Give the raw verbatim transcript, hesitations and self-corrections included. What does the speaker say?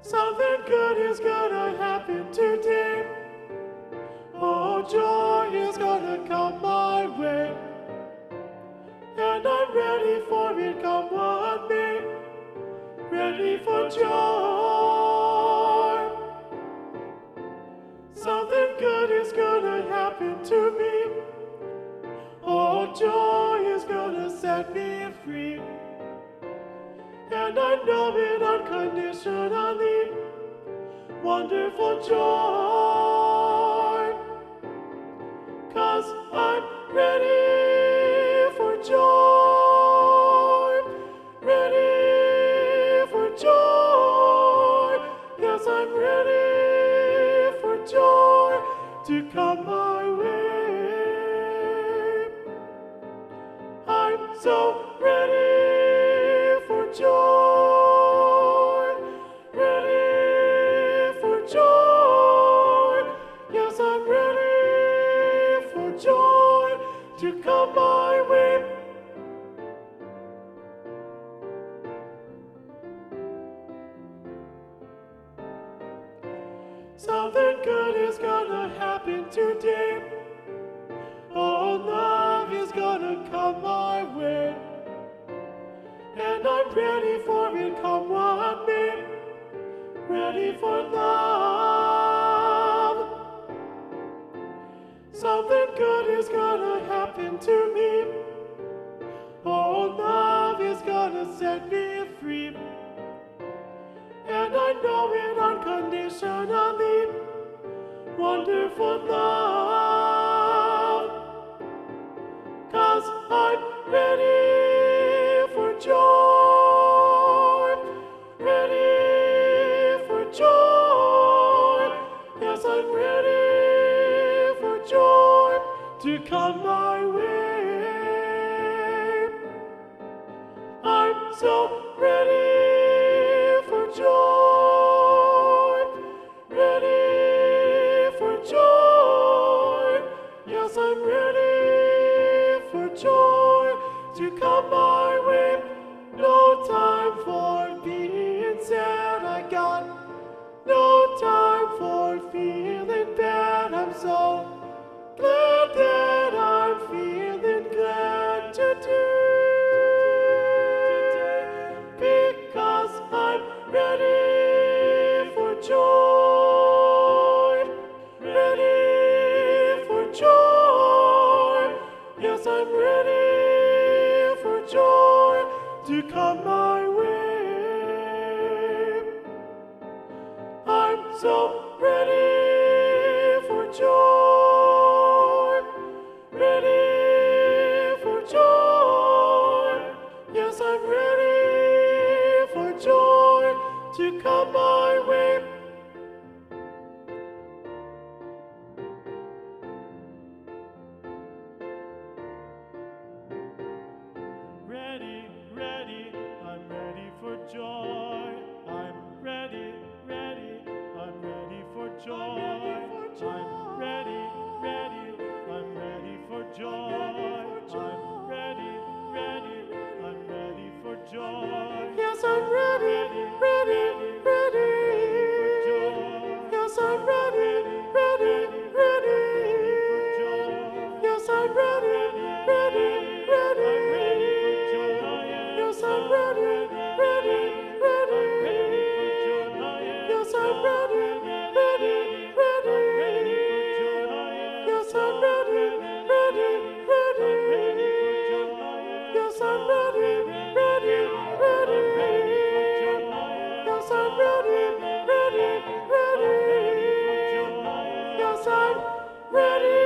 Something good is gonna happen today. Oh, joy is gonna come my way. And I'm ready for it, come what may. Ready for joy. Something good is gonna happen to me. Oh, joy is gonna set me free. And I know it unconditionally. Wonderful joy. 'Cause I'm ready for joy. Ready for joy. Yes, I'm ready for joy to come my way. I'm so ready for joy. Ready for joy. Yes, I'm ready for joy to come my way. Something good is gonna happen today. Oh, love is gonna come my way. And I'm ready for it, come what may. Ready for love. Something good is gonna happen to me. Oh, love is gonna set me free. And I know it unconditionally. Wonderful love. 'Cause I'm ready for joy. Ready for joy. Yes, I'm ready for joy to come my way. I'm so ready for joy. Ready for joy. Yes, I'm ready for joy to come my way. No time for being sad, I got no time for feeling bad. I'm so glad that I'm feeling glad today. Because I'm ready for joy. Ready for joy. Yes, I'm ready for joy to come my way. I'm so ready for joy. Ready for joy. Yes, I'm ready for joy to come my way. Ready, ready, I'm ready for joy. I'm ready, ready, I'm ready for joy. I'm ready, ready, I'm ready for joy. I'm ready, ready, I'm ready for joy. Yes, I'm ready, ready, ready. Yes, I'm ready, ready, ready. Yes, I'm ready, ready, ready. Yes, I'm ready, ready, ready. Yes, I'm ready, ready, ready. Yes, I'm ready, ready, ready. Yes, I'm ready, ready, ready. Yes, I'm ready, ready, ready. Yes, I'm ready.